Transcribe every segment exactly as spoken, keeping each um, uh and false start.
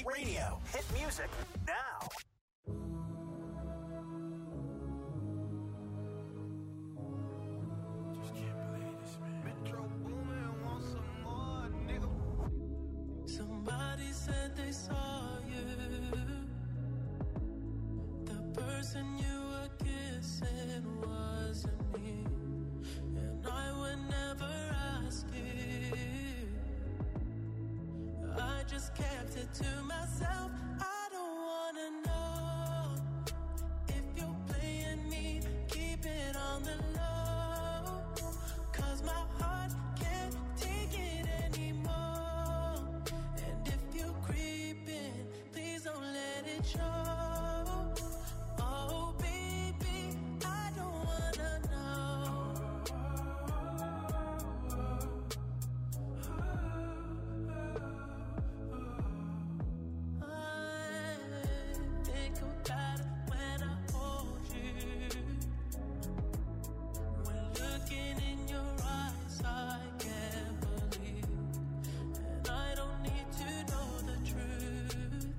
Radio. Hit music now. Just can't believe this, man. Metro Boomin want some more, nigga. Somebody said they saw you. The person you were kissing wasn't me. And I would never ask you. I just kept it to myself. I don't wanna know if you're playing me. Keep it on the low, 'cause my heart can't take it anymore. And if you're creeping, please don't let it show. Oh baby, I don't wanna know. I think about it when I hold you. When looking in your eyes, I can't believe. And I don't need to know the truth.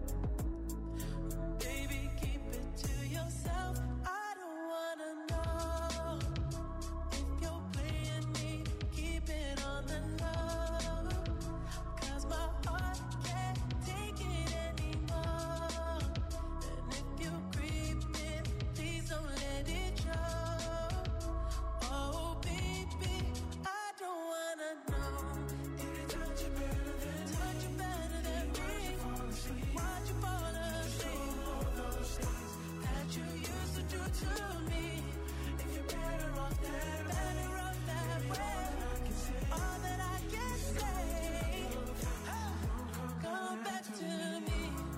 Baby, keep it to yourself. I don't wanna know if you're playing me. Keep it on the low, 'cause my heart can't take it anymore. And if you're creeping, please don't let it show. Oh baby, I don't wanna know. Did it touch you better than me? Touch you better than me? Watch you fall asleep. All those things that you used to do to me. If you're better off that way, better off that way. All that I can say, come back to me.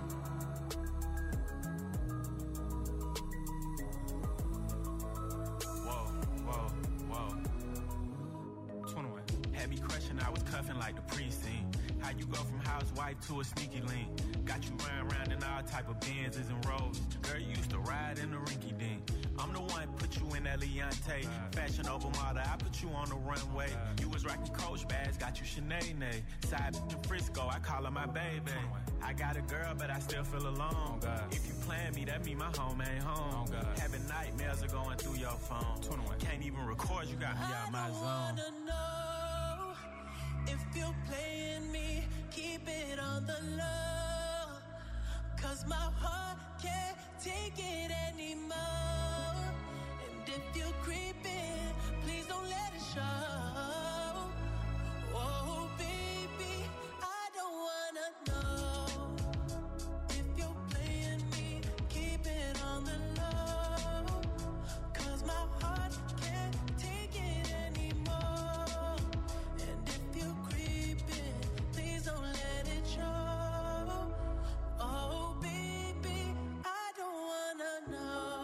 Whoa, whoa, whoa. twenty-one. Had me crushing, I was cuffing like the precinct. How you go from housewife to a sneaky link? Got you riding around in all type of Benzes and Rolls. Girl, you used to ride in the rinky dink. I'm the one put you in that Leontay. Fashion over model, I put you on the runway. You was rocking Coach bags, got you Sinead. Side bitch in Frisco, I call her my baby. I got a girl, but I still feel alone. If you plan me, that mean my home ain't home. Having nightmares are going through your phone. Can't even record, you got me out my I zone. wanna know if you're playing me. Keep it on the low, 'cause my heart can't take it anymore. And if you're creeping, please don't let it show. Oh baby, I don't wanna know if you're playing me. Keep it on the low, 'cause my heart can't take it anymore. And if you're creeping, please don't let it show. Oh baby, I don't wanna know.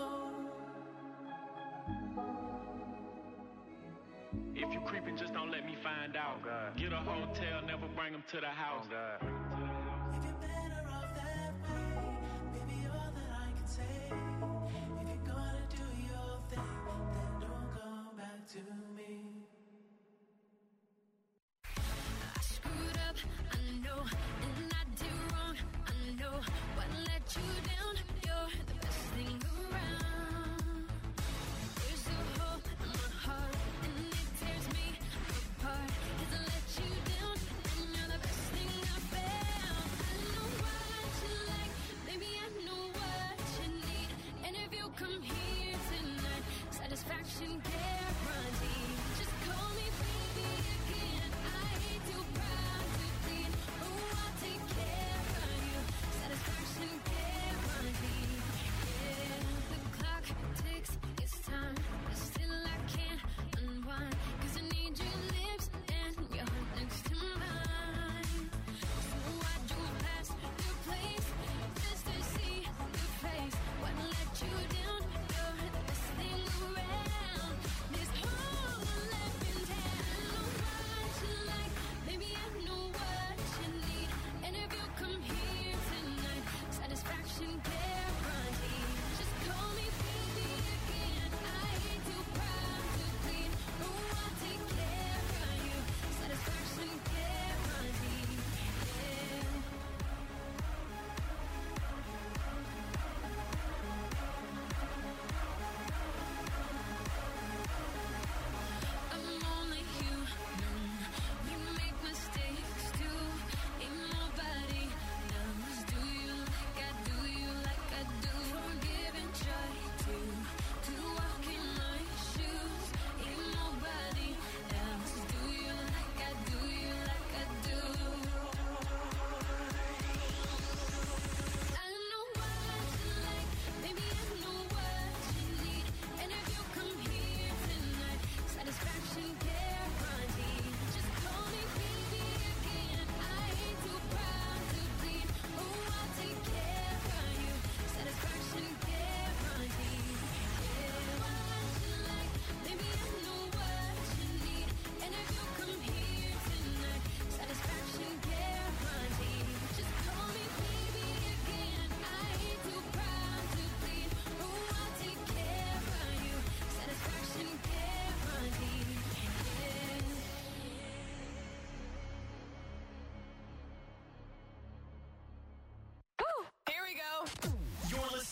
If you creeping, just don't let me find out. Get a hotel, never bring them to the house. If you're better off that way, baby, all that I can say. If you're gonna do your thing, then don't come back to me. I screwed up, I know, and I did wrong, I know. What let you down? You're the best thing around. There's a hole in my heart, and it tears me apart. 'Cause I let you down, and you're the best thing I've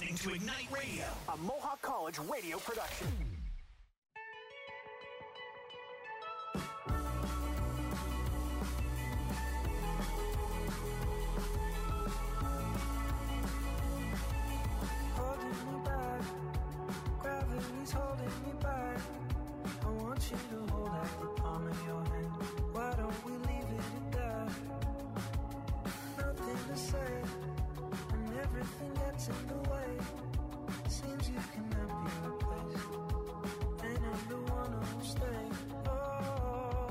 listening to Ignite Radio, a Mohawk College radio production. Holding me back, gravity's holding me back. I want you to hold out the palm of your hand. Why don't we leave it at that? Nothing to say, and everything gets in the way. Seems you cannot be replaced, and I'm the one who'll stay. Oh,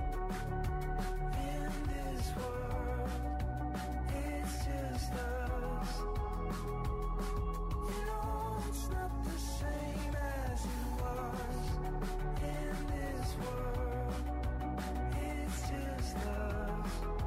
in this world, it's just us. You know it's not the same as it was. In this world, it's just us.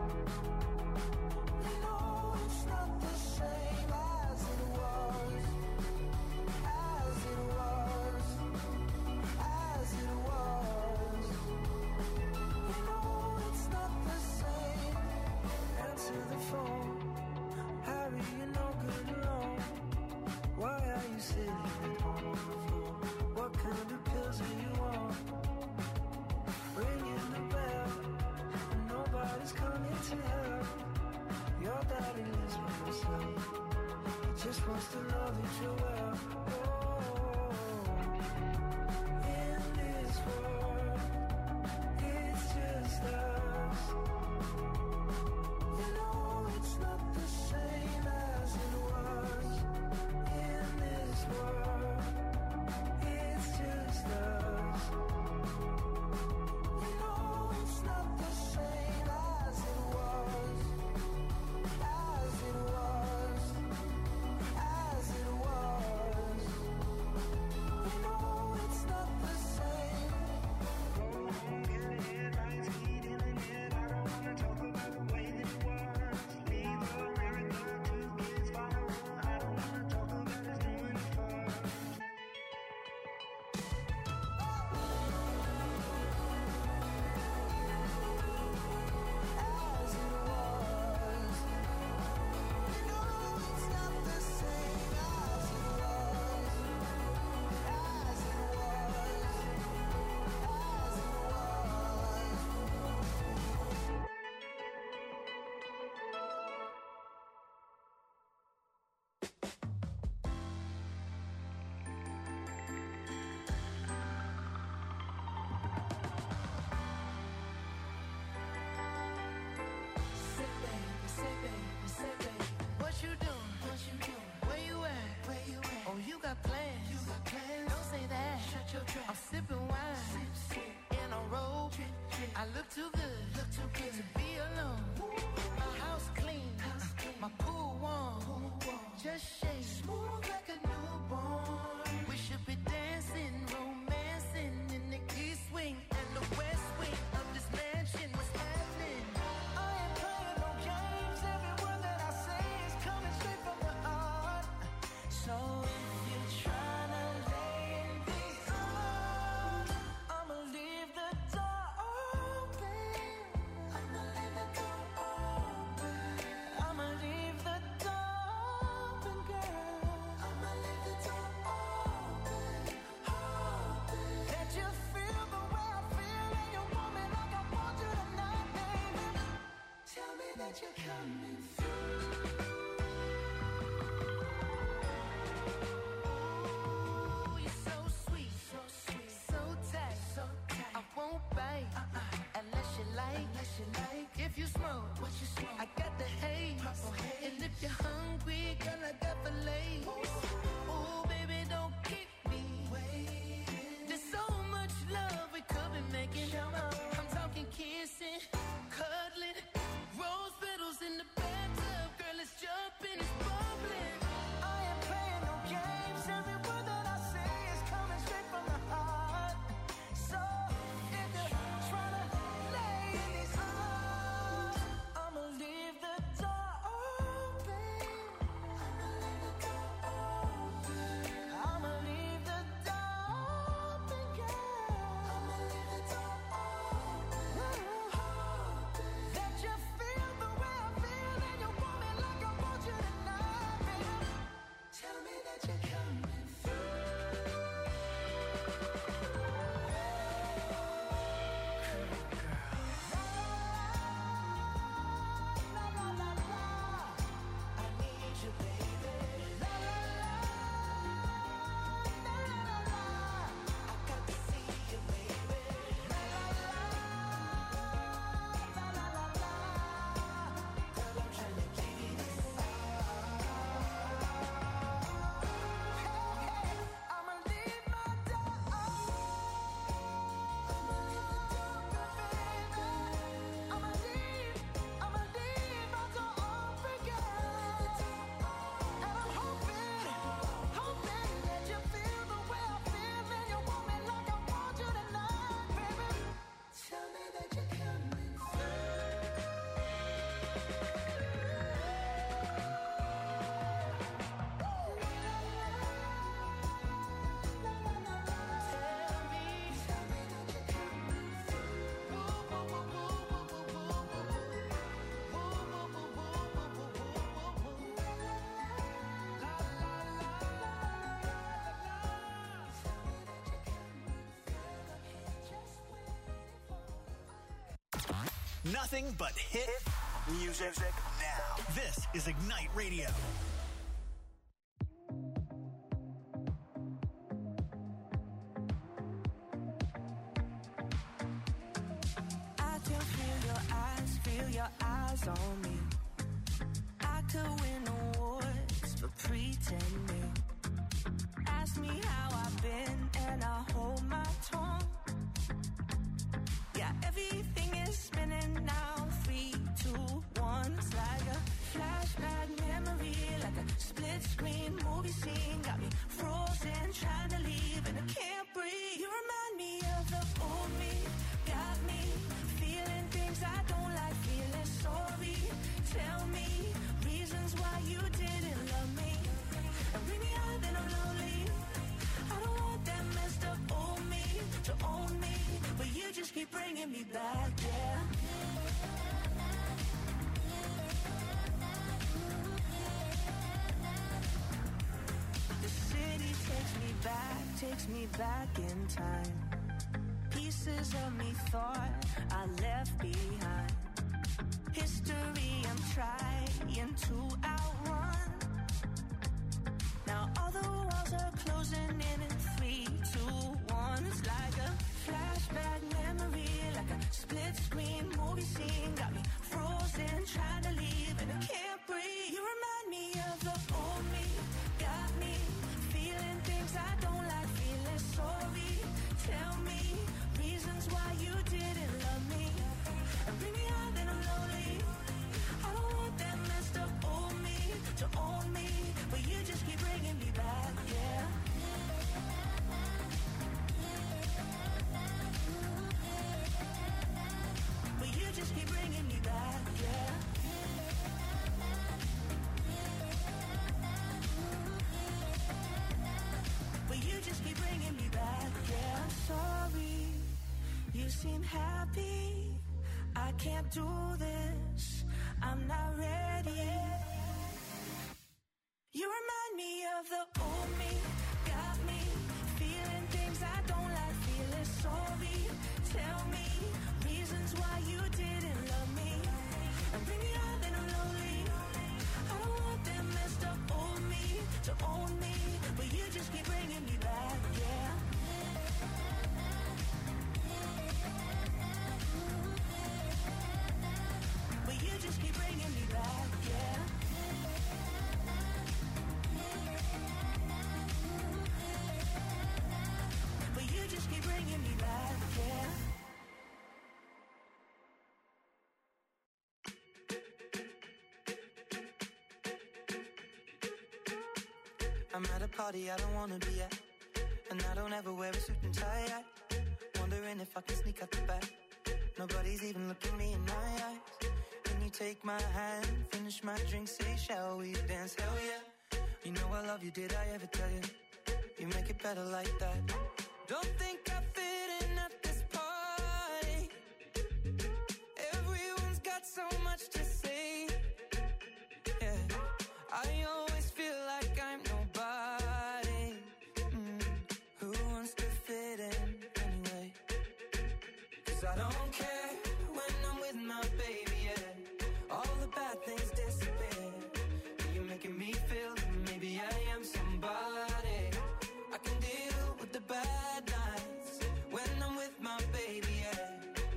You know it's not the same as it was. As it was. As it was. You know it's not the same. Answer the phone. Harry, you're no good alone. Why are you sitting at home on the floor? What kind of pills are you on? Ringing the bell, and nobody's coming to help. Your daddy lives with himself. He just wants to know that you're well. Oh, in this world, it's just us. You know it's not the same as it was. In this world, it's just us. You know it's not the same as it was. As it was. As it was. You know it's not the same. Go home, get ahead, lights heat in the head. I don't wanna talk about the way that it was. Leave America, two kids follow. I don't wanna talk about us doing it first. As it was. You know it's not the same as it was. As it was. As it was. Say baby, say baby, say baby, what you doing? What you doing? Where you at? Where you at? Oh, you got plans? You got plans? Don't say that. Shut your trap. I'm sipping wine, sip, sip. In a robe. Drip, drip. I look too good, look too good to be alone. My house clean, house clean. My pool warm, pool warm. Just shake smooth like a newborn. We should be dancing, romancing in the east wing and the west wing of this mansion. What's happening? I ain't playing no games. Every word that I say is coming straight from the heart. So if you're trying to lay in the arms, I'ma leave the door open. I'ma leave the door Nothing but hit music now. This is Ignite Radio. I can feel your eyes, feel your eyes on me. I could win awards for pretending. Ask me how I've been and I hold my tongue. Yeah, everything is spinning now. Three, two, one. It's like a flashback memory, like a split screen movie scene. Got me frozen, trying to leave and I can't breathe. You remind me of the old me. Got me feeling things I don't like, feeling sorry. Tell me reasons why you didn't love me. And bring me out then I'm lonely. I don't want that messed up old me to own me, but you just keep bringing me back, yeah. The city takes me back, takes me back in time. Pieces of me thought I left behind. History I'm trying to outrun. Now all the walls are closing in in three, two, one. It's like a flashback memory, like a split screen movie scene. Got me frozen, trying to leave and I can't breathe. You remind me of the old me. Got me feeling things I don't like, feeling sorry. Tell me reasons why you didn't love me. And bring me out then I'm lonely. I don't want that messed up old me to own me, but you just keep bringing me back, yeah. But you just keep bringing me back, yeah. But you just keep bringing me back, yeah. I'm sorry, you seem happy. I can't do this, I'm not ready. You remind me of the old me. Got me feeling things I don't like, feeling sorry. Tell me reasons why you didn't love me. And bring me out then I'm lonely. I don't want that messed up old me to own me, but you just keep bringing me back, yeah. But you just keep bringing me back, yeah. But you just keep bringing me back, yeah. I'm at a party I don't wanna be at, and I don't ever wear a suit and tie at. Wondering if I can sneak out the back. Nobody's even looking me in my eyes. Can you take my hand, finish my drink, say shall we dance? Hell yeah. You know I love you, did I ever tell you? You make it better like that. Don't think I fit in at this party. Everyone's got so much to say. Yeah, I always feel like I'm nobody. Mm. Who wants to fit in anyway? 'Cause I don't care when I'm with my baby, yeah. All the bad things disappear. You're making me feel that maybe I am somebody. I can deal with the bad nights when I'm with my baby, yeah.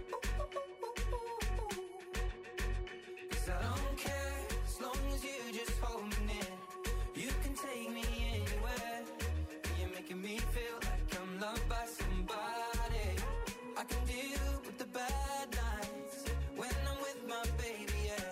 'Cause I don't care as long as you just hold me near. You can take me anywhere. You're making me feel like I'm loved by somebody. I can deal with the bad nights when I'm with my baby, yeah.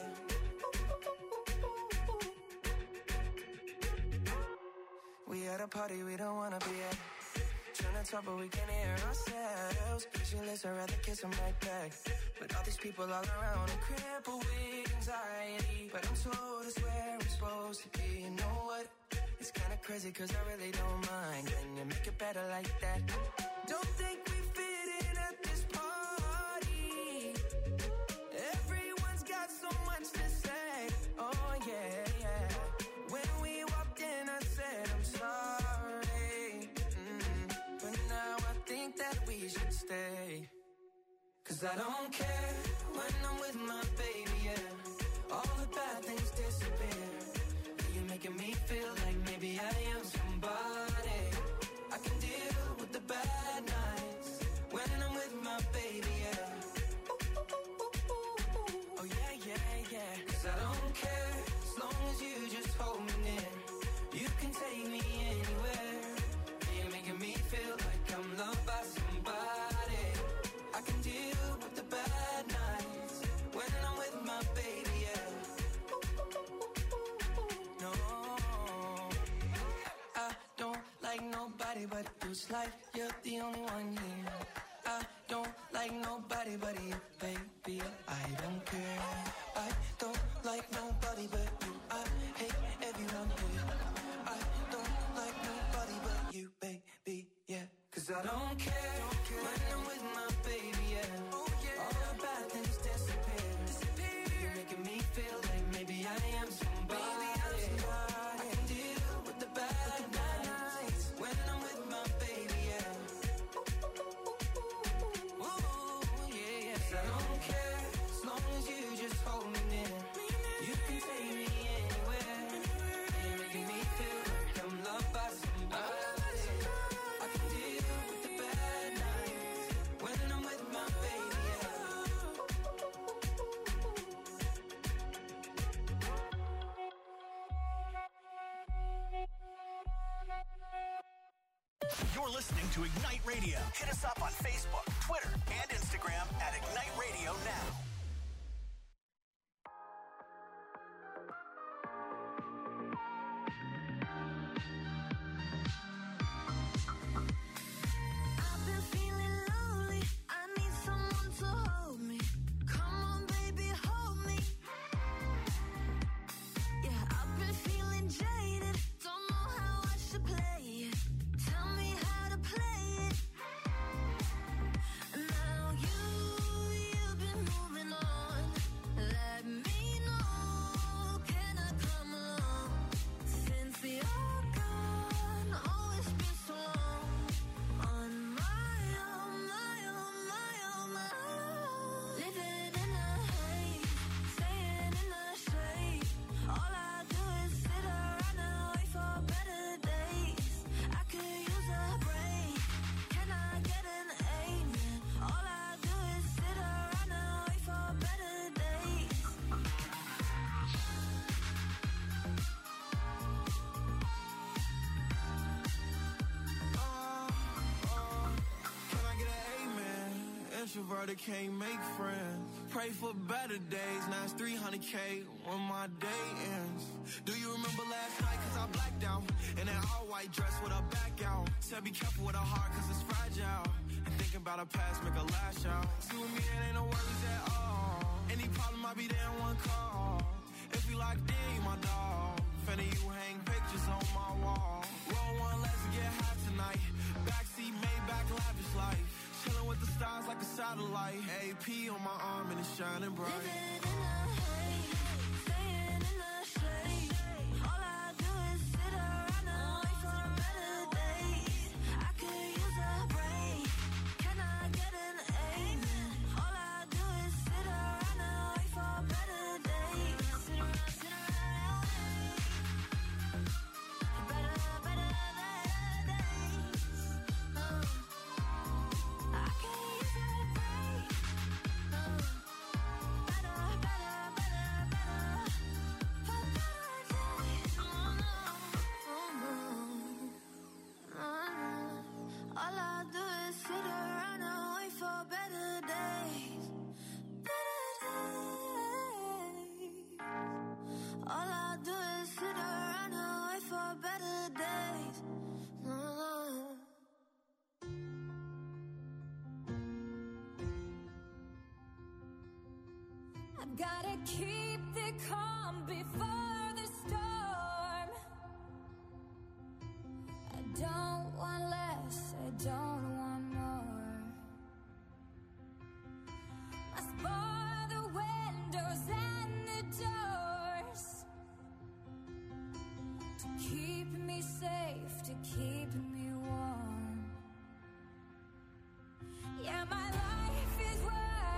We at a party we don't wanna be at. Trying to talk but we can't hear ourselves. Pictureless, I'd rather kiss them right back. But all these people all around are crippled with anxiety. But I'm told it's where I'm supposed to be. You know what? It's kinda crazy 'cause I really don't mind. Can you make it better like that? Don't think we fit in at this party. Everyone's got so much to say. Oh yeah, yeah. When we walked in I said I'm sorry. Mm. But now I think that we should stay. 'Cause Cause I don't care when I'm with my baby, yeah. All the bad things disappear. You're making me feel like maybe I am somebody. I can deal with the bad nights when I'm with my baby, yeah. Oh yeah, yeah, yeah. Cause I don't care as long as you just hold me near. You can take me anywhere. You're making me feel like I'm loved by somebody. I can deal with the bad nights when I'm with my baby, yeah. No, I don't like nobody but you. It's like you're the only one here. I don't like nobody but you, baby. I don't care. I don't like nobody but you. I hate everyone here. I don't like nobody but you, baby, yeah. Cause I don't care, don't care. When I'm with my baby, yeah. Oh, yeah. All the bad things disappear. disappear. You're making me feel like maybe I am somebody. Baby, I'm somebody. I can deal with the bad, with the bad nights when I'm with my baby, yeah. Ooh, yeah, yeah. Cause I don't care as long as you just hold me near. You can take me anywhere. You're making me feel like I'm loved by somebody. I can deal with the bad nights when I'm with my baby, yeah. You're listening to Ignite Radio. Hit us up on Facebook, Twitter, and Instagram at Ignite Radio Now. I've been feeling lonely. I need someone to hold me. Come on, baby, hold me. Yeah, I've been feeling jaded. Don't know how I should play it. Tell me how to play it. Now you, you've been moving on. Let me know. Can I come along? Since you're gone, oh, it's been so long. On my own, my own, my own, my own. Living in the haze, staying in the shade. All I do is sit around and wait for better days. I could use a break. Can I get an amen? All I do is sit around and wait for better days. Can I get an amen? Introverted can't make friends. Pray for better days. Now it's three hundred K when my day ends. Do you remember last night? Cause I blacked out. In that all white dress with her back out. Said be careful with her heart cause it's fragile. And thinking about her past make her lash out. See with me it ain't no worries at all. Any problem I'll be there in one call. If we locked in, you my dog. Finna you hang pictures on my wall. Roll one, let's get high tonight. Backseat, Maybach, lavish life. Chilling with the stars like a satellite. A P on my arm and it's shining bright. Living in the haze, staying in the shade. All I do is sit around and wait for better days. I could use a break. Can I get an amen? All I do is sit around and wait for better days. Sit around, sit around, better, better days. Uh, I could use a break. Uh, better, better, better, better, for better days. Oh no, oh no, oh no. All I do is sit around and wait for better days, better days. All I do is sit around and wait for better days. Oh. I've gotta keep the calm before the storm. I don't want less, I don't want more. Must bar the windows and the doors to keep me safe, to keep me warm. Yeah, my life is worth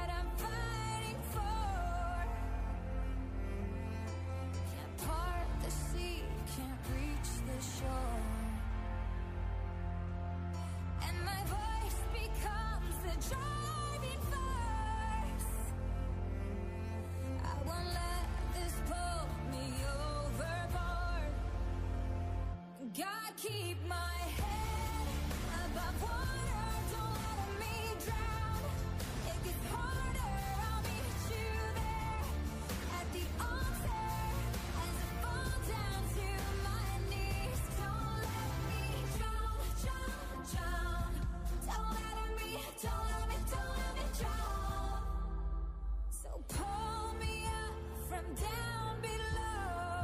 keep my head above water, don't let me drown. It gets harder, I'll meet you there at the altar as I fall down to my knees. Don't let me drown, drown, drown. Don't let me, don't let me, don't let me drown. So pull me up from down below,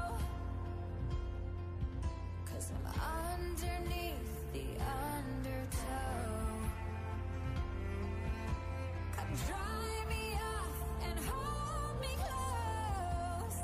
'cause I'm underneath the undertow. Come dry me off and hold me close.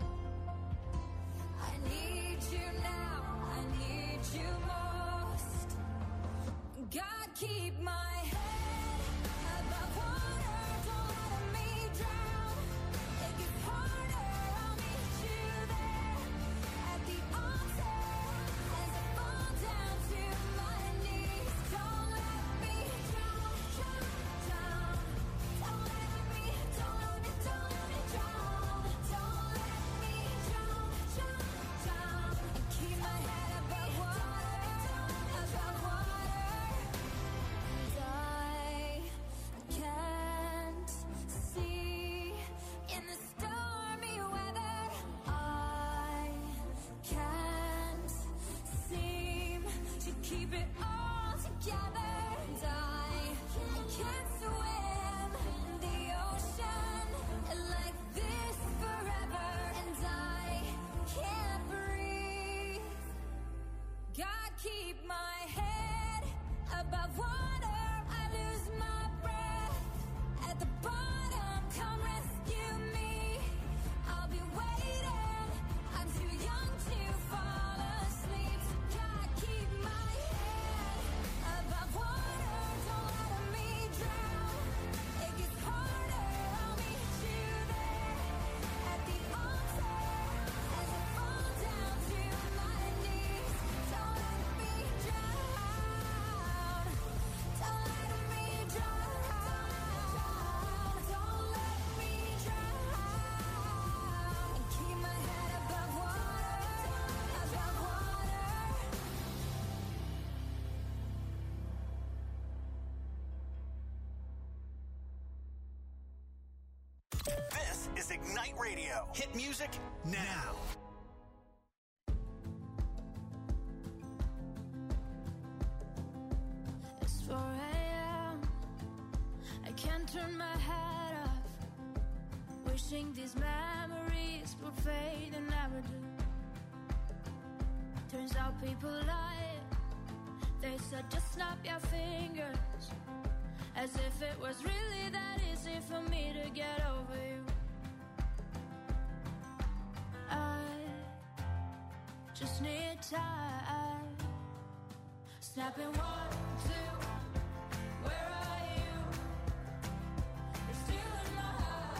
I need you now, I need you most. God, keep my head above water, don't let me drown. It gets harder, I'll meet you there at the altar as I fall down to my knees. Don't let me drown, drown, drown. Don't let me, don't let me, don't let me drown. Don't let me drown, drown, drown. And keep my head above water, above water. And I can't see in the stormy weather. I can't seem to keep it all together. And I can't swim in the ocean like this forever. And I can't breathe. God, keep my head above water. I lose my breath at the bottom. Come rescue me. I'll be waiting. I'm too young to fall asleep. So God, keep my head above water. Don't let me drown. It gets harder. I'll meet you there at the altar as I fall down to my knees. Don't let me drown. Don't let me drown. Don't let me drown. And keep my head above water, above water. This is Ignite Radio. Hit music now. It's four a.m. I can't turn my head off. Wishing these memories would fade and never do. Turns out people lie. They said just snap your fingers, as if it was really that easy for me to get over you. I just need time. Snapping one, two. Where are you? You're still in my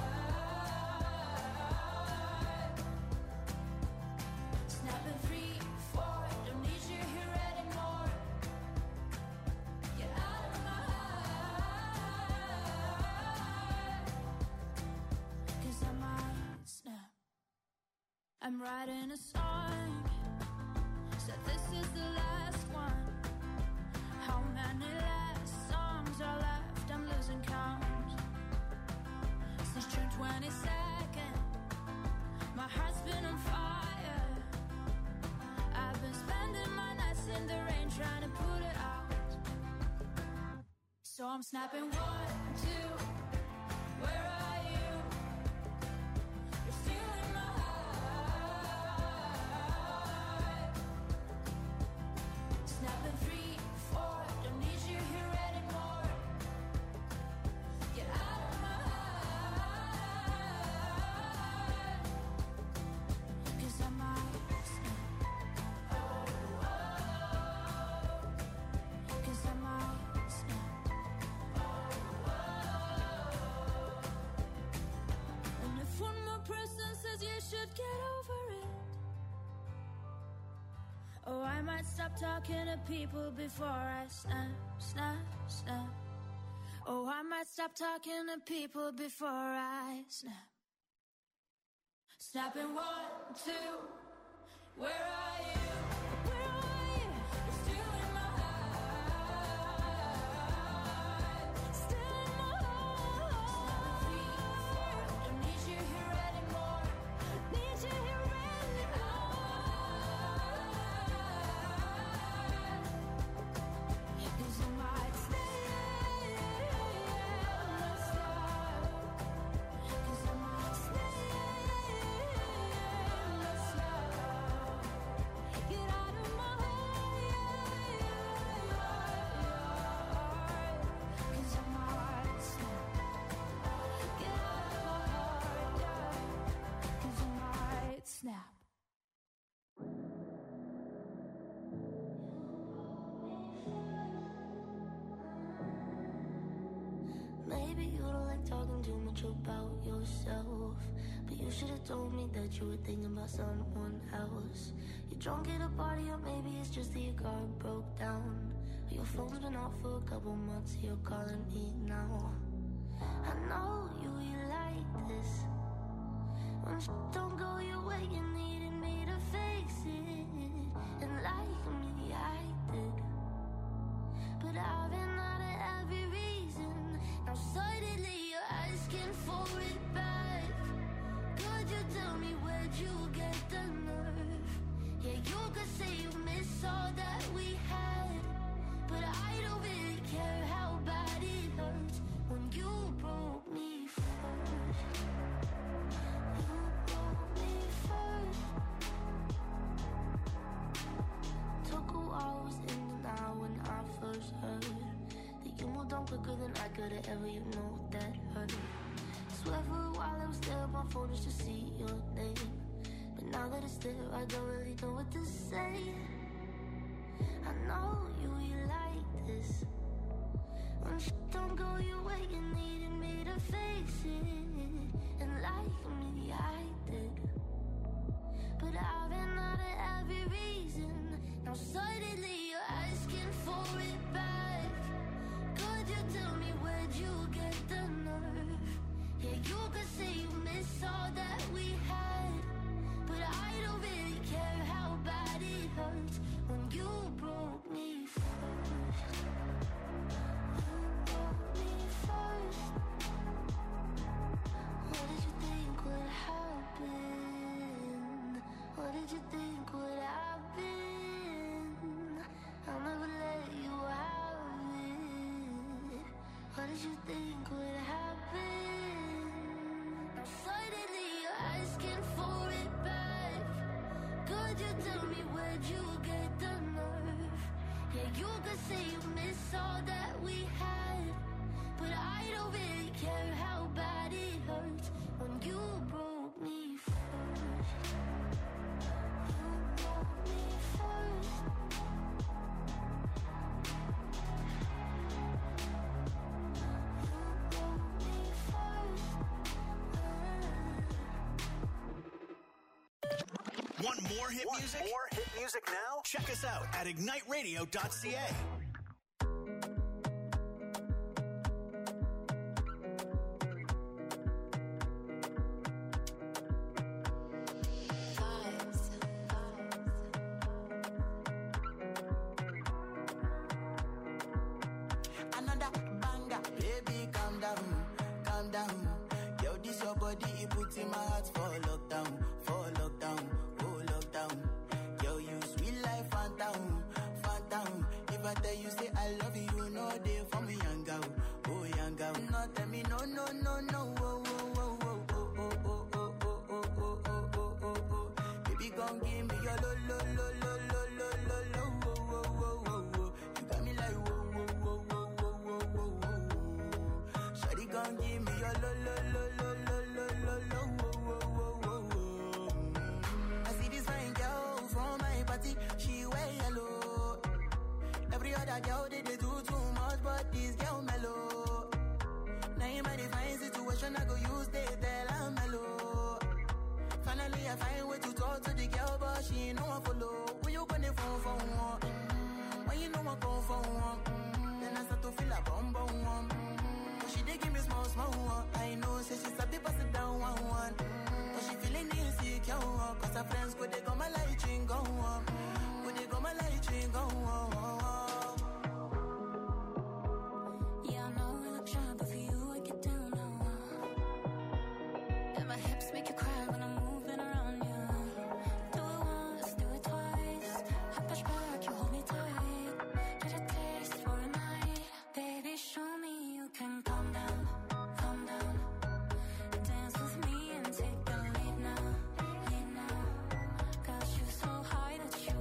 heart. Snapping three, four. Don't need you here anymore. Get out of my heart. 'Cause I might snap. I'm writing a song. Said this is the last one. How many last songs are left? I'm losing count. Since June twenty-second, my heart's been on fire. I've been spending my nights in the rain trying to put it out. So I'm snapping one, two. Where are you? You're still in my heart. Snapping three, four. Don't need you here anymore. Get out of my heart. 'Cause I might snap. Oh, oh. 'Cause I might snap. Oh, oh. And if one more person says you should get over it, oh, I might stop talking to people before I snap, snap, snap. Oh, I might stop talking to people before I snap. Snapping one, two. Where are you? Where are you? maybe you don't like talking too much about yourself, but you should have told me that you were thinking about someone else. You're drunk at a party, or maybe it's just that your car broke down. Your phone's been off for a couple months, you're calling me now. I know you, you like this. When sh- don't go your way, you needed me to fix it. And like me, I did. But I've been out of every reason. Now suddenly you're asking for it back. Could you tell me where'd you get the nerve? Yeah, you could say you miss all that we had, but I don't really care how bad it hurts when you broke me first. You broke me first. Took a while, was in denial when I first heard that you moved on quicker than I could have ever, you know that hurt. Swear for a while I was there on my phone just to see your name, but now that it's there I don't really know what to say. I know you, you like this. When sh- don't go your way, you needed me to fix it. And like me, I did. But I've been out of every reason. Now suddenly you're asking for it back. Could you tell me where'd you get the nerve? Yeah, you could say you miss all that we had, but I don't really care how bad it hurts when you broke me first. You broke me first. What did you think would happen? What did you think would happen? I'll never let you have it. What did you think would happen? Now suddenly you're asking for it back. Could you tell me where'd you get the nerve? Yeah, you could say you miss all that we had, but I don't really care how bad it hurts when you broke me first. You broke me first. You broke me first. Want more hit Want music? more hit music now? Check us out at ignite radio dot c a. Another banger, baby, calm down, calm down. Yo, this your body, it puts in my heart for lockdown, for lockdown, oh lockdown. Yo, you sweet life, phantom, phantom. If I tell you say I love you, you know they for me, young girl, oh young girl. No, tell me no, no, no, no, oh, oh, oh, oh, oh, oh, oh, oh, oh, oh, oh, oh, oh, oh, oh. Baby, come give me your lo, lo, lo, lo, lo, lo, lo, lo, oh, oh, oh, oh, oh. You got me like whoa, whoa, whoa, whoa, whoa, whoa, whoa, whoa. Shawty, come give me your lo, lo, lo, lo, lo, lo, lo, lo, oh, oh, oh, oh, oh. I see this fine girl from my party, she wear yellow. Every other girl they, they do too much, but this girl mellow. Now in my divine situation, I go use they tell I'm mellow. Finally, I find way to talk to the girl, but she ain't no one follow. Who you gonna phone for one? When you know I come for one, then I start to feel a bum bum one. But she dey give me small small one. I know, say she's a bit pass it down one one. But she feeling insecure, cause her friends go they go my light ring go on. Go they go my light ring go on. Yeah, I know we look shy, but for you I get down low. And my hips make you cry when I'm moving around you. Do it once, do it twice. I push back, you hold me tight. Get a taste for a night. Baby, show me you can calm down, calm down. Dance with me and take the lead now, lead now. Got you so high that you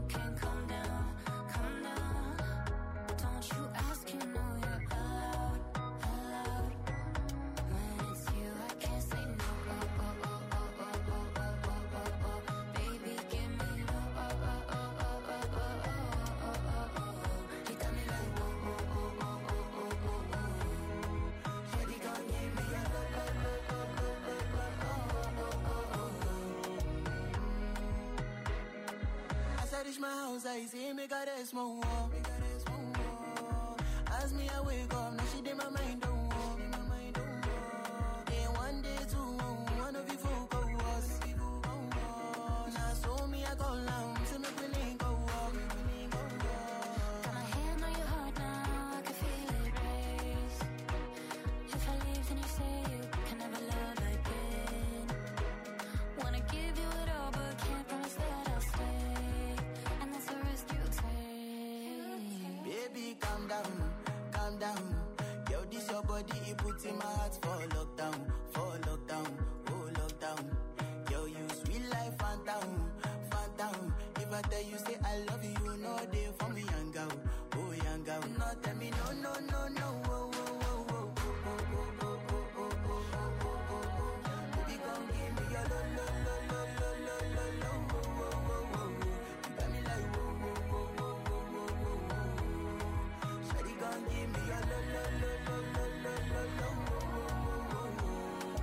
I reach my house, I see me got a small wall. Me got a small wall. As me I wake up, now she did my mind don't walk. My mind don't walk. Then one day two, one of you folk go was. Now so me I call now, say me we link go walk. Got my hand on your heart now, I can feel it race. If I leave, then you say you can never love again. Wanna give you it all, but can't promise that I'll stay. And that's a risk you take. Baby, calm down, calm down. Yo, this your body, it puts in my heart for lockdown, for lockdown, oh lockdown. Yo, you sweet life, phantom, phantom. If I tell you say I love you, you know they for me, young girl, oh young girl. No, tell me no, no, no, no, oh, oh, oh, oh, oh, oh, oh, oh, oh, oh, oh, oh. Baby, come give me your lo, lo, lo, lo, lo, lo, lo, lo, oh, oh, oh, oh. You got me like whoa, whoa, whoa, whoa, whoa, whoa, whoa. Shawty, come give me your lo, lo, lo, lo, lo, lo, lo, lo, oh, oh, oh, oh, oh.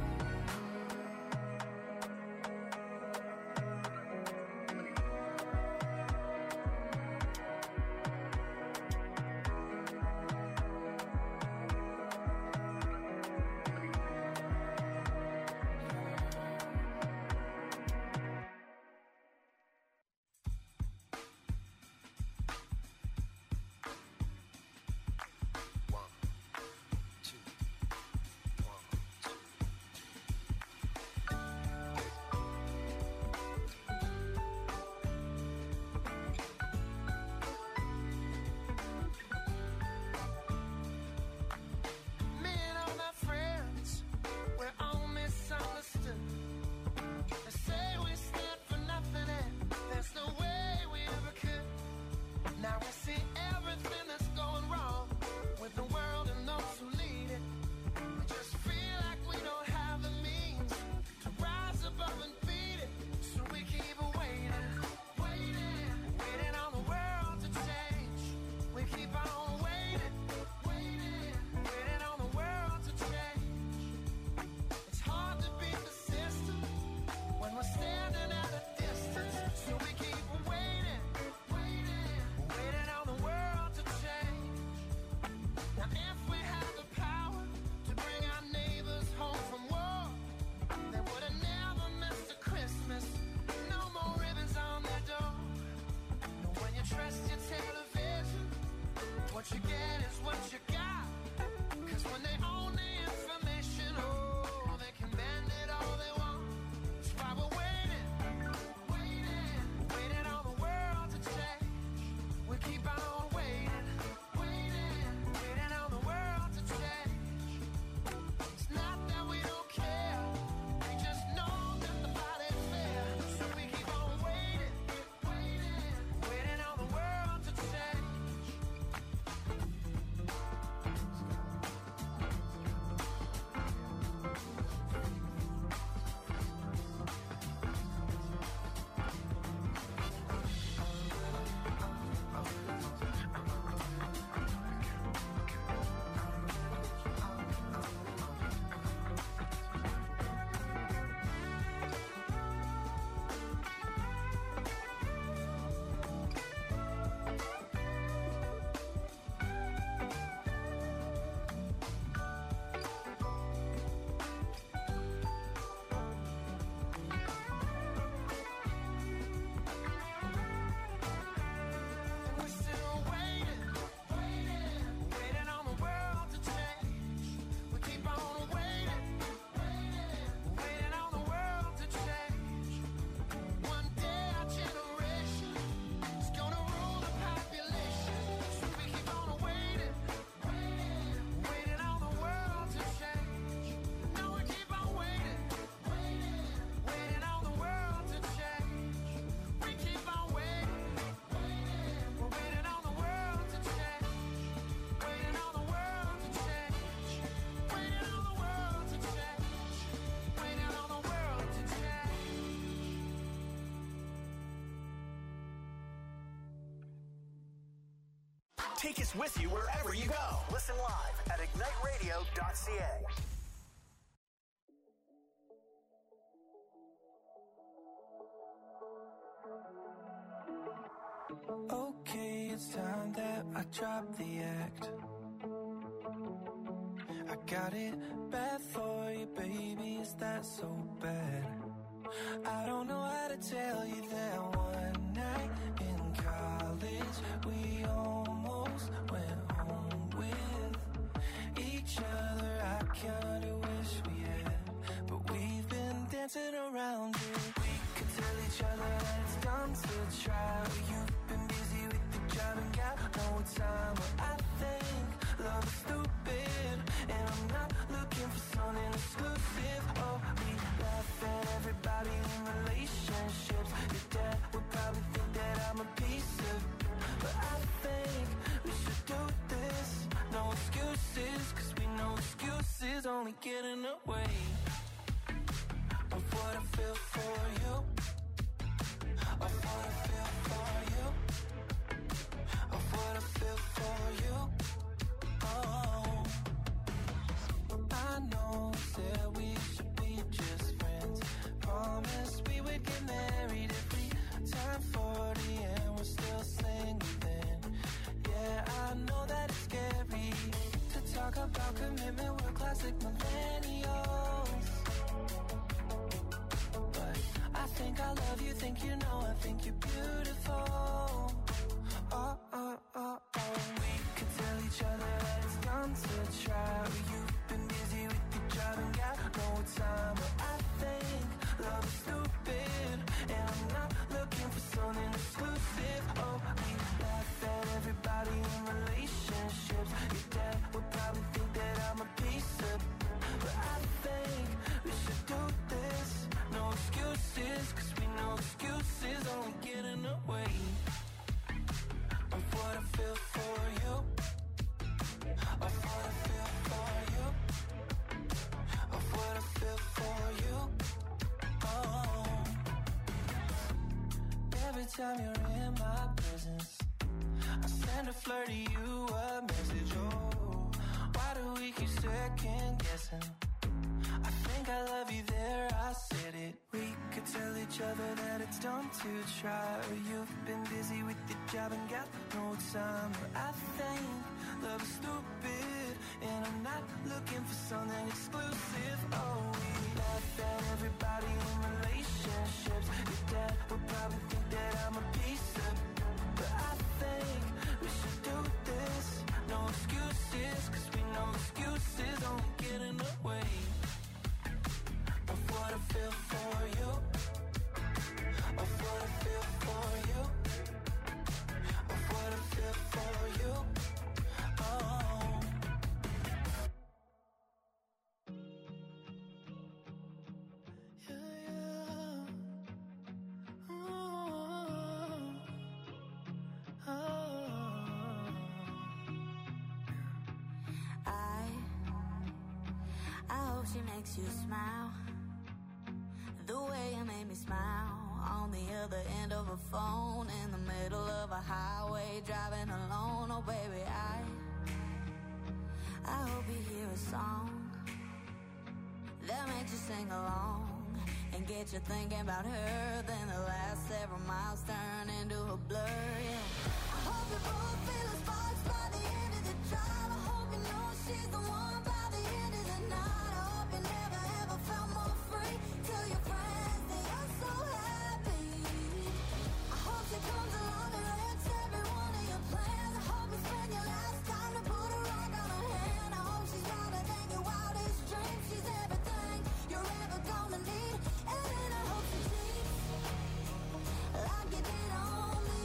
Me and all my friends, we're all misunderstood. They say we stand for nothing and there's no way we ever could. Now we see everything that's going wrong with the world and those who lead it. We just feel like we don't have the means to rise above and beat it. So we keep waiting, waiting, waiting on the world to change. We keep on waiting, waiting, waiting on the world to change. It's hard to be persistent when we're standing at a distance. So we keep waiting, waiting, waiting on the world to change. Now if we had the power to bring our neighbors home from war, they would have never missed a Christmas. No more ribbons on their door. But when you trust your television, what you get is what you got. Cause when they own the information, oh, they can bend it all they want. That's why we're waiting, waiting, waiting on the world to change. We keep on waiting, waiting, waiting on the world to change. It's not that we don't care, we just know that the fight ain't fair. So we keep on waiting, waiting, waiting on the world to change. And we're still waiting, waiting, waiting on the world to change. We keep on waiting, waiting, waiting on the world to change. One day our generation is gonna rule the population. So we keep on waiting, waiting, waiting on the world to change. No, we keep on waiting, waiting, waiting on the world to change. We keep on waiting, waiting, we're waiting on the world to change. Waiting on the world to change. Waiting on the world to change. Waiting on the world to change. Take us with you wherever you go. Listen live at ignite radio dot c a. Okay, it's time that I drop the act. I got it bad for you, baby, is that so bad? I don't know how to tell you that one night in college we almost went home with each other. I kinda wish we had, but we've been dancing around it. We could tell each other that it's dumb to try. You've been busy with the job and got no time. But I think love is stupid, and I'm not looking for something exclusive. Oh, we laugh at everybody in relationships. Your dad would probably think that I'm a piece of, but I think we should do this. No excuses, cause we know excuses only get in the way of what I feel for you, of what I feel for you, of what I feel for you. Oh, I know that we should be just friends. Promised we would get married if we turn forty and we're still single then. Yeah, I know that it's scary to talk about commitment, we're classic millennials. But I think I love you, think you know, I think you're beautiful. Oh, oh, oh, oh. We could tell each other that it's dumb to try. You've been busy with your job and got no time. But I think love is stupid, and I'm not looking for something exclusive. Oh, we laugh at everybody in relationships. Your dad would probably think that I'm a piece of, but I think we should do this. No excuses, cause we know excuses only get in the way of what I feel for you, of what I feel for you, of what I feel for you. Oh, every time you're in my presence, I send a flirt to you a message. Oh, why do we keep second guessing? I think I love you there, I said it. We could tell each other that it's dumb to try. You've been busy with your job and got no time. But I think love is stupid, and I'm not looking for something exclusive. Oh, we laugh at everybody in relationships. Your dad would probably think that I'm a piece of, but I think we should do this. No excuses, cause we know excuses only get in the way of what I feel for you, of what I feel for you, of what I feel for you. Oh, yeah, yeah. Oh, oh. I, I hope she makes you smile the way you made me smile on the other end of a phone in the middle of a highway driving alone. Oh baby, I I hope you hear a song that makes you sing along and get you thinking about her. Then the last several miles turn into a blur. Yeah, I hope you both feel the sparks by the end of the drive. I hope you know she's the one by the end of the night. I hope you never ever felt more free. Tell your friends that you're so happy. I hope she comes along and wrecks every one of your plans. I hope you spend your last time to put a rock on her hand. I hope she's louder than your wildest dreams. She's everything you're ever gonna need. And then I hope she cheats like you did on me.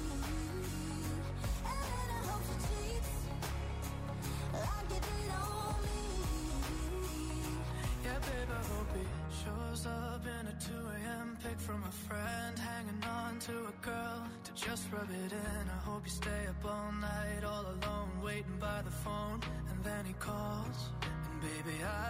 And then I hope she cheats like you did on me. yeah, babe, I hope he shows up in a two a.m. pic from a friend, hanging on to a girl to just rub it in. I hope you stay up all night, all alone, waiting by the phone, and then he calls, and baby, I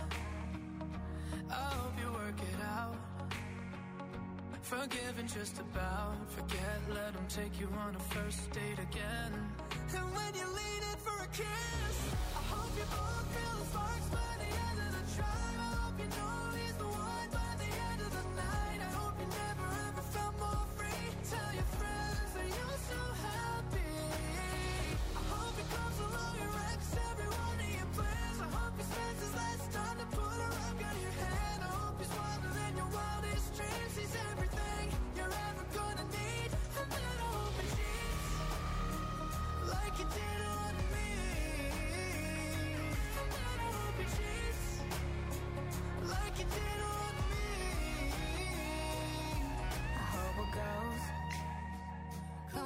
I hope you work it out. Forgiving just about, forget, let him take you on a first date again. And when you lean in for a kiss, I hope you both feel the sparks by the end of the drive. I hope you know he's the one by the end of the night. I hope you never ever felt more free. Tell your friends that you're so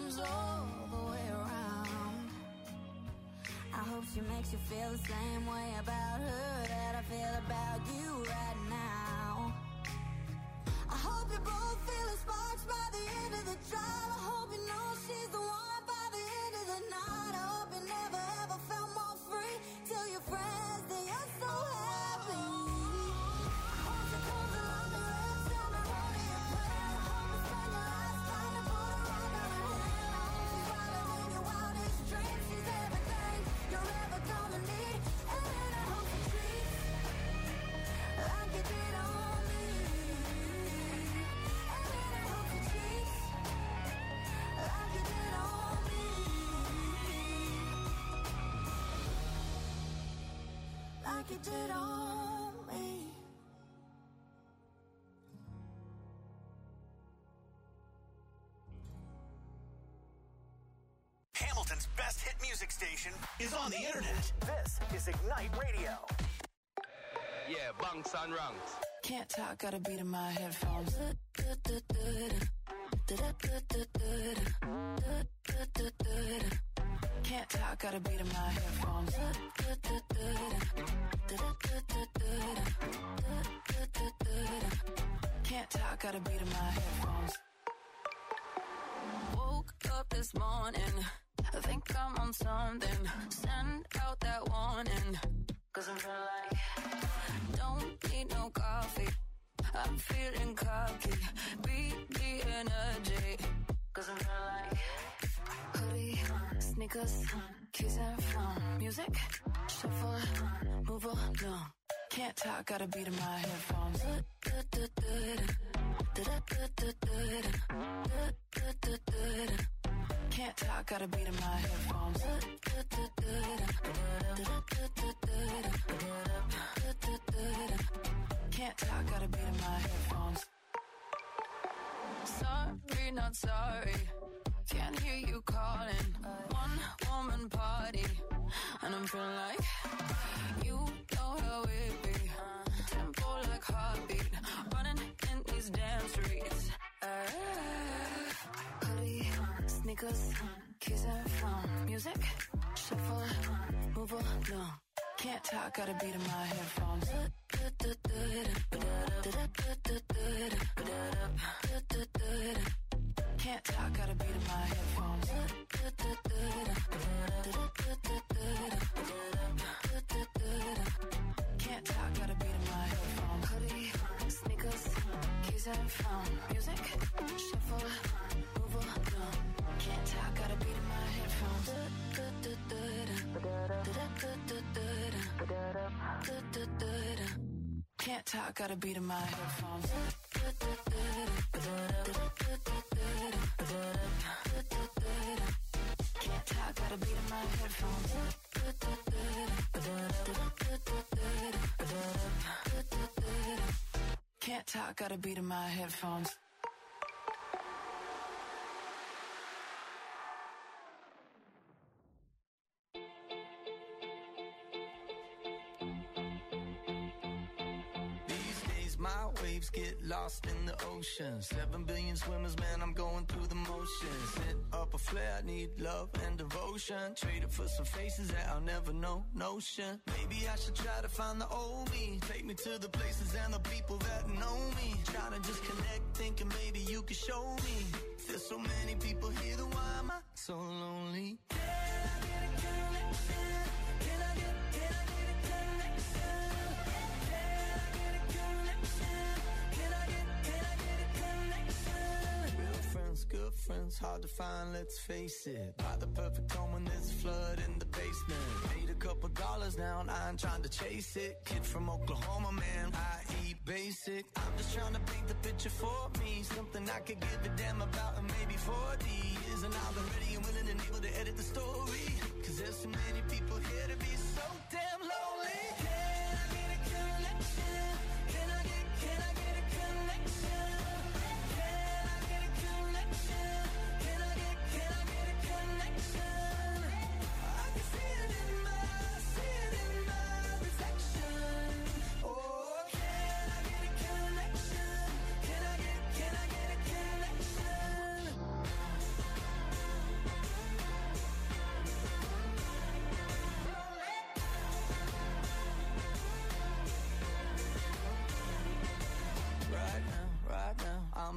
comes all the way around. I hope she makes you feel the same way about her that I feel about you right now. I hope you both feel the sparks by the end of the drive. I hope you know she's the one by the end of the night. I hope you never ever felt more free. Tell your friends that you're so happy. I hope she comes along the red, tell me what do you plan. I hope you spend your lifetime to put her right on her hand. I hope she's brighter than your wildest dreams. She's everything you're ever gonna need. And I hope she treats like you did on me. And I hope she treats like you did on me. Like you did on me. Hamilton's best hit music station is on the internet. This is Ignite Radio. Yeah, bunks and ranks. Can't talk, got a beat in my headphones. Can't talk, got a beat in my headphones. Can't talk, got a beat in my headphones. Woke up this morning, I think I'm on something. Send out that warning, cause I'm feeling like don't need no coffee. I'm feeling cocky, beat the energy, cause I'm feeling like hoodie, sneakers, keys and phone. Music, shuffle, move along. Can't talk, got a beat in my headphones. Can't talk, got a beat in my headphones. Can't talk, got a beat in my headphones. Sorry, not sorry. Can't hear you calling. One woman party, and I'm feeling like you know how it be. Tempo like heartbeat, running in these damn streets. Uh, hoodie, sneakers, keys and phone. Music, shuffle, move along. Can't talk, got a beat in my headphones. Can't talk, got a beat in my headphones. Can't talk, got a beat in my headphones. Hoodie, sneakers, keys and phone. Music, shuffle, move along. Can't talk, got a beat in my headphones. Can't talk, got a beat in my headphones. Can't talk, got a beat in my headphones. Can't talk, got a beat in my headphones. My waves get lost in the ocean. Seven billion swimmers, man, I'm going through the motions. Lit up a flare, I need love and devotion. Trade it for some faces that I'll never know, notion. Maybe I should try to find the old me. Take me to the places and the people that know me. Trying to just connect, thinking maybe you could show me. There's so many people here, then why am I so lonely? Can I get a connection? Can I get, can I get a connection? Good friends, hard to find, let's face it. Buy the perfect home when there's a flood in the basement. Made a couple dollars now and I ain't trying to chase it. Kid from Oklahoma, man, I eat basic. I'm just trying to paint the picture for me. Something I could give a damn about in maybe forty years. And I'll be ready and willing and able to edit the story. Cause there's so many people here to be so damn lonely. Can I get a connection? Can I get, can I get a connection?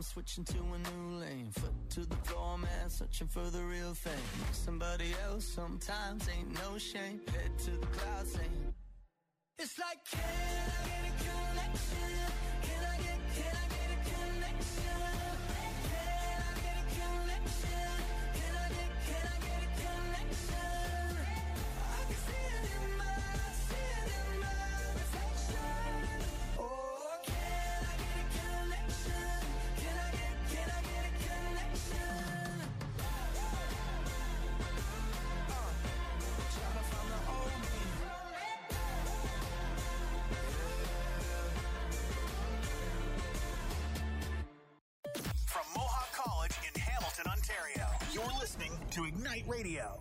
I'm switching to a new lane. Foot to the floor, man, searching for the real thing. Somebody else sometimes ain't no shame. Head to the clouds, saying, it's like, can I get a connection? Can I get, can I get a connection? Can I get a connection? Can I get, can I get a connection? I can see it in my, see it in my reflection. Oh, can I get a connection? Can I get, can I get a connection? Uh, trying to find the old me. From Mohawk College in Hamilton, Ontario, you're listening to Ignite Radio.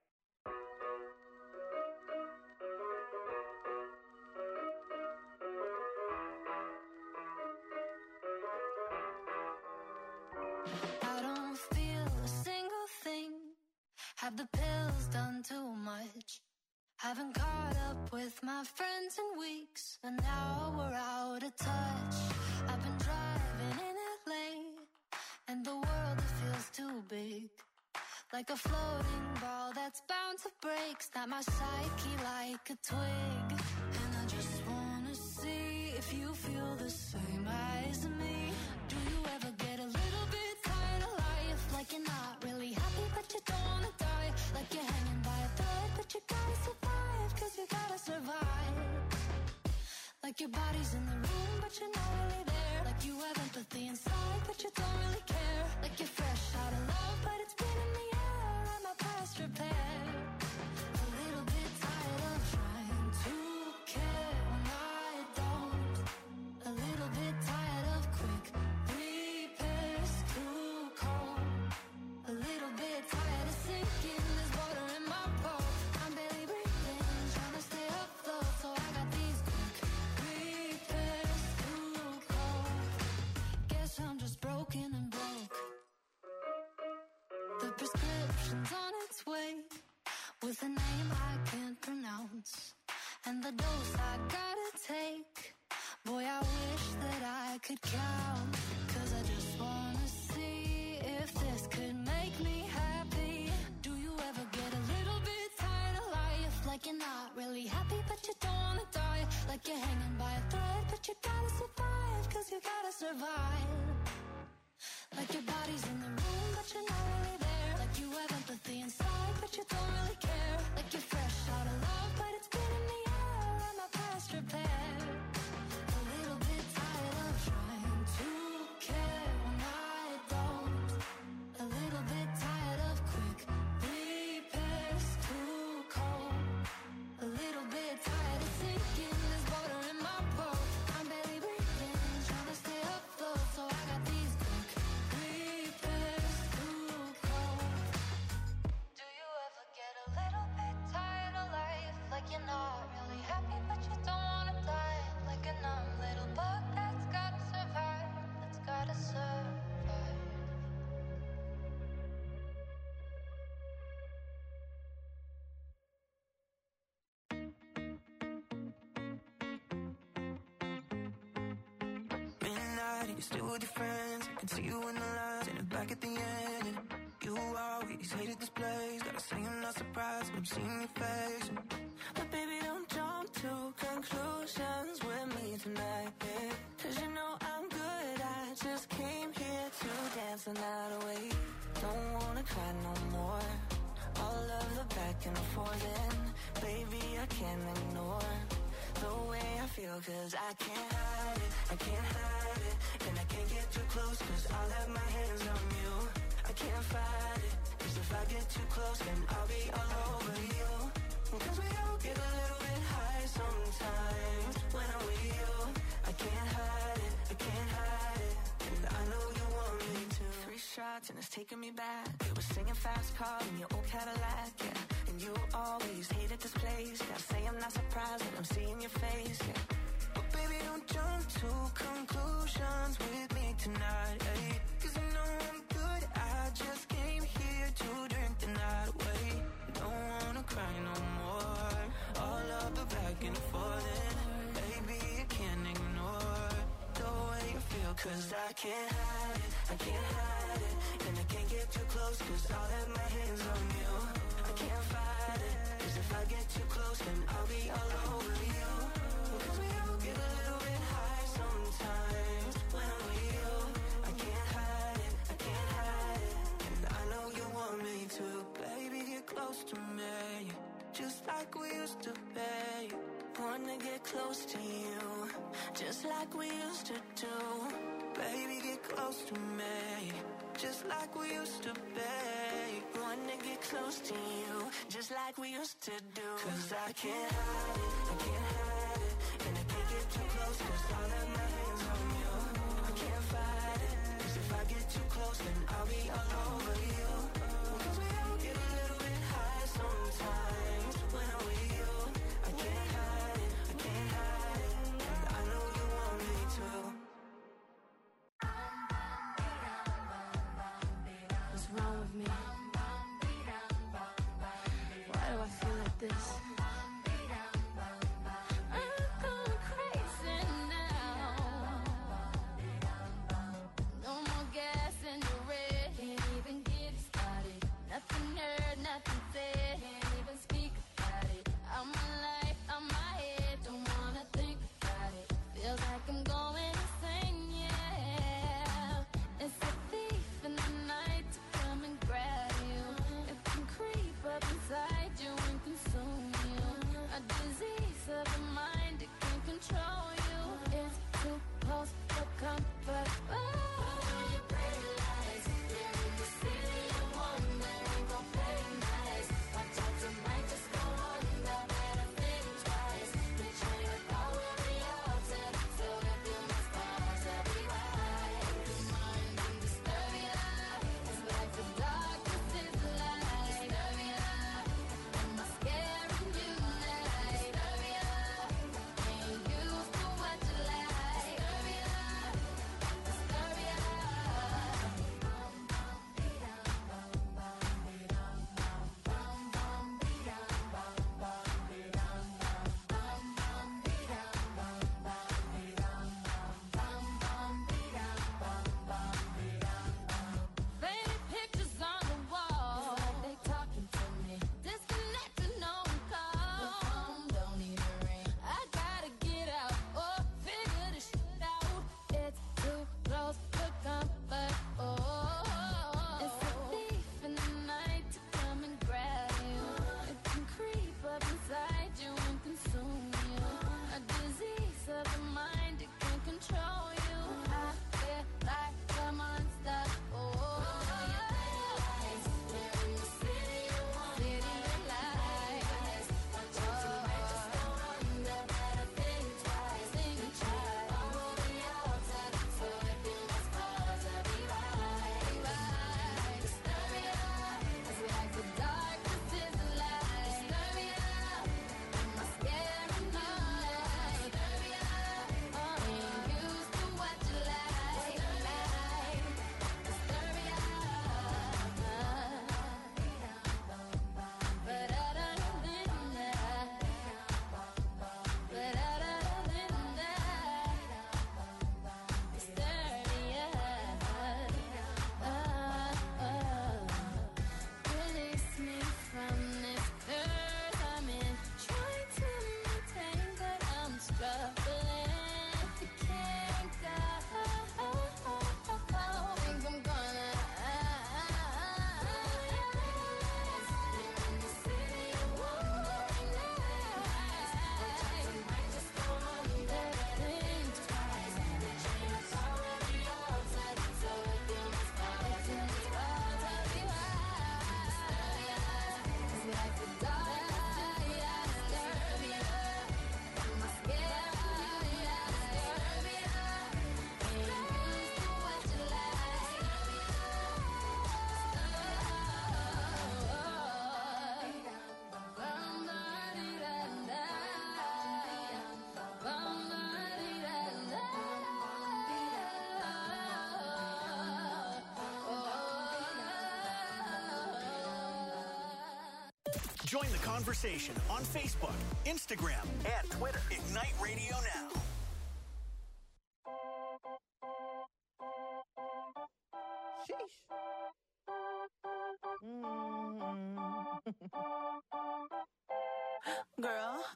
I don't feel a single thing. Have the pills done too much? Haven't caught up with my friends in weeks, and now we're out of touch. I've been driving in L A, and the world, it feels too big. Like a floating ball that's bound to break. Snap my psyche like a twig. And I just wanna see if you feel the same as me. Do you ever get a little bit tired of life? Like you're not really happy but you don't wanna die. Like you're hanging by a thread but you gotta survive. Cause you gotta survive. Like your body's in the room but you're not really there. Like you have empathy inside but you don't really care. Like you're fresh out of love but it's been in the air. I'm a past repair. A little bit tired of trying to care when I don't. A little bit tired of quick repairs, too cold. A little bit tired of sinking. There's water in my boat. I'm barely breathing, trying to stay afloat. So I got these quick repairs, too cold. Guess I'm just broken and broke. The prescription's on its way, with a name I can't pronounce, and the dose I gotta take. Boy, I wish that I could count. Cause I just wanna see if this could make me happy. Do you ever get a little bit tired of life? Like you're not really happy but you don't wanna die. Like you're hanging by a thread but you gotta survive. Cause you gotta survive. Like your body's in the room but you're not really there. Like you have empathy inside but you don't really care. Like you're fresh out of love but it's been in the air. I'm a past repair. A little bit tired of trying to care when I don't. A little bit tired of quick repairs, too cold. A little bit tired of sinking. There's water in my boat. I'm barely breathing, trying to stay afloat. So I got these quick repairs, too cold. Do you ever get a little bit tired of life? Like you're not really happy but you don't wanna die. Like a numb little bug that's gotta survive. That's gotta survive. Midnight, you're still with your friends. I can see you in the lines and back at the end. And you always hated this place. Gotta say I'm not surprised when I'm seeing your face. But baby, don't jump to conclusions with me tonight, yeah. Cause you know I'm good. I just came here to dance the night away. Don't wanna cry no more. All of the back and forth, and baby, I can't ignore the way I feel. Cause I can't hide it, I can't hide it. And I can't get too close cause I'll have my hands on you. I can't fight it, cause if I get too close then I'll be all over you. Cause we all get a little bit high sometimes when I'm with you. I can't hide it, I can't hide it. And I know you want me to. Three shots and it's taking me back. We were singing fast car in your old Cadillac, yeah. And you always hated this place. Gotta say I'm not surprised when I'm seeing your face, yeah. But baby, don't jump to conclusions with me tonight, eh? Cause you know I'm good. I just came here to drink the night away. Don't wanna cry no more. All of the back and forth, and baby, you can't ignore the way you feel. Cause I can't hide it, can't hide it, and I can't get too close, cause I'll have my hands on you. I can't fight it, cause if I get too close, then I'll be all over you. Cause we all get a little bit high sometimes when I'm with you. I can't hide it, I can't hide it, and I know you want me to. Baby, get close to me, just like we used to be. Wanna get close to you, just like we used to do. Baby, get close to me, just like we used to be. Wanna get close to you, just like we used to do. Cause I can't hide it, I can't hide it, and I can't get too close, cause I'll have my hands on you. I can't fight it, cause if I get too close, then I'll be all over you. Cause we all get a little bit high sometimes when I'm with you. I can't hide it, I can't hide it, and I know you want me to. What's wrong with me? Why do I feel like this? I'm going crazy now. No more gas in the red. Can't even get it started. Nothing heard, nothing said. Can't even speak about it. I'm my life, I'm my head. Don't wanna think about it. Feels like I'm going insane, yeah. It's a thief in the night to come and grab you. It can creep up inside you and consume you. A disease of the mind, it can control you. It's too close for comfort. Oh. Pretty lights, they're in the city of wonder. Ain't gon' play nice. Watch out, tonight just go under. Better think twice. The train of thought will be altered. So if you must pause, I'll be right. Your mind can disturb you. It's like the darkness is the light. Disturb you. Am I scaring you now? Disturb you. Ain't used to what you like. Disturb you. Disturb you. Faded pictures on the wall. It's like they talking to me. Disconnected, no one call. The phone don't even ring. I gotta get out or figure this shit out. It's too close for comfort. Oh, it's a thief in the night to come and grab you. It can creep up inside you and consume you. A disease of the mind, it can control you. I feel like a monster. Oh, they're in the city of wonder. City of lights. Watch out, tonight just go under. Better think twice. Think twice. I will be altered. So if you must pause, I'll be right. Right. Disturb you. It's like the darkness is the light. Disturb you. Am I scaring you now? Disturb you. Ain't used to what you like. Disturb you. But I don't think that. But I don't think that. Disturb you. Release me from this curse I'm in. Trying to maintain, but I'm struggling. You can't go. Think I'm gonna. In the city of wonder. Tonight just go under. Think twice. The train of thought will be altered. So if you must pause, you must pause. I'll be right. It's like the darkness is the light. Disturb you. Am I scared of you? Disturb you. Ain't used to what you like. Join the conversation on Facebook, Instagram, and Twitter. Ignite Radio Now.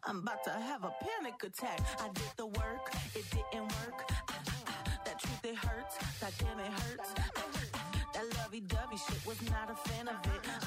I'm about to have a panic attack. I did the work, it didn't work. Ah, ah, ah, that truth, it hurts. That damn, it hurts. Ah, ah, ah, that lovey-dovey shit was not a fan of it.